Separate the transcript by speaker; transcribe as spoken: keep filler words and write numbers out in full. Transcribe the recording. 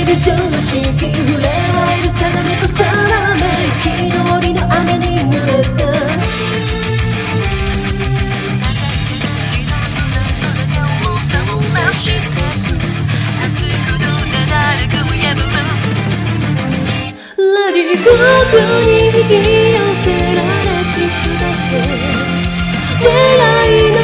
Speaker 1: が常識触れ合える定めと定め憤りの雨に濡れたラディここに引き寄せられしすべて願い